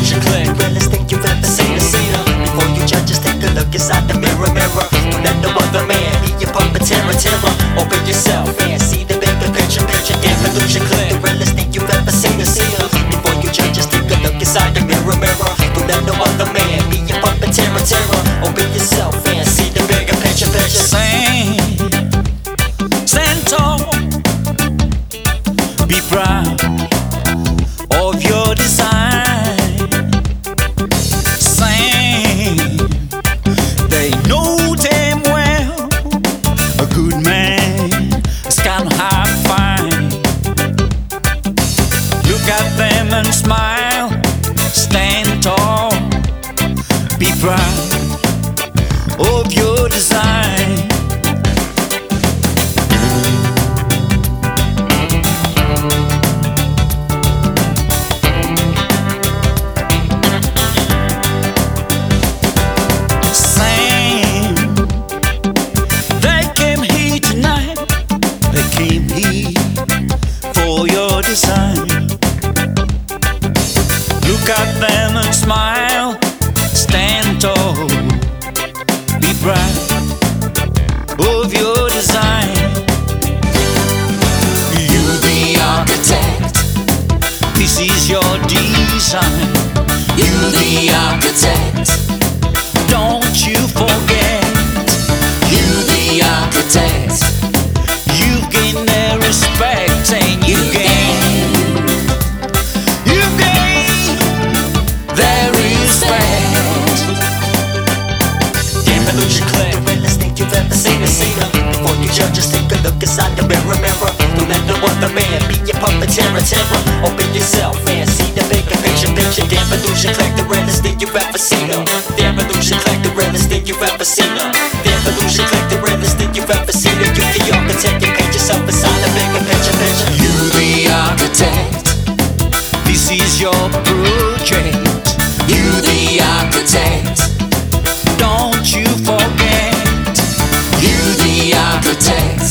Evolution click. The realest thing you've ever seen. Before you judge, just take a look inside the mirror. Don't let no other man be your puppeteer. Open yourself and see the bigger picture. The evolution click. The realest thing you've ever seen. Before you judge, just take a look inside the mirror. Don't let no other man be your puppeteer. Open yourself and see the bigger picture. Stand tall, be proud of your design. Sing, they know damn well a good man is kind of hard to find. Look at them and smile. Stand tall, be proud of your design. Came here for your design. Look at them and smile. Stand tall, be proud of your design. You the architect, this is your design. You the architect, don't you forget. You the architect, you've gained their respect, and you gain their respect. The evolution click. The realest thing you've ever seen. Before you judge, just take a look inside the mirror. Don't let no other man be your puppeteer. Open yourself and see the bigger picture. The evolution click. The realest thing you've ever seen. The evolution click. The realest thing you've ever seen. The evolution click. The realest thing you've ever seen. You the architect, you paint yourself inside the bigger picture. You the architect, this is your project. You the architect, don't you forget. You the architect,